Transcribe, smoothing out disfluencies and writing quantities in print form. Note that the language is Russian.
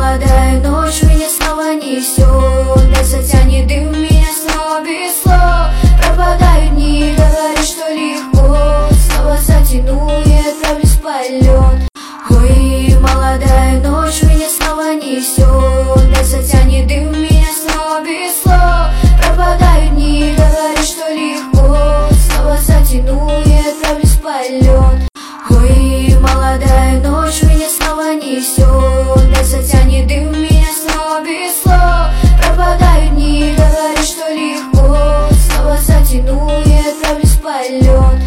молодая ночь меня снова несет, да затянет дым, меня снова без слов. Пропадают дни, говоришь, что легко, снова затяну и отправлюсь в полет. Ой, молодая ночь меня снова несет, да затянет дым, меня снова без слов. Пропадают дни, говоришь, что легко, снова затяну и отправлюсь в полет. Ой, молодая ночь меня снова несет.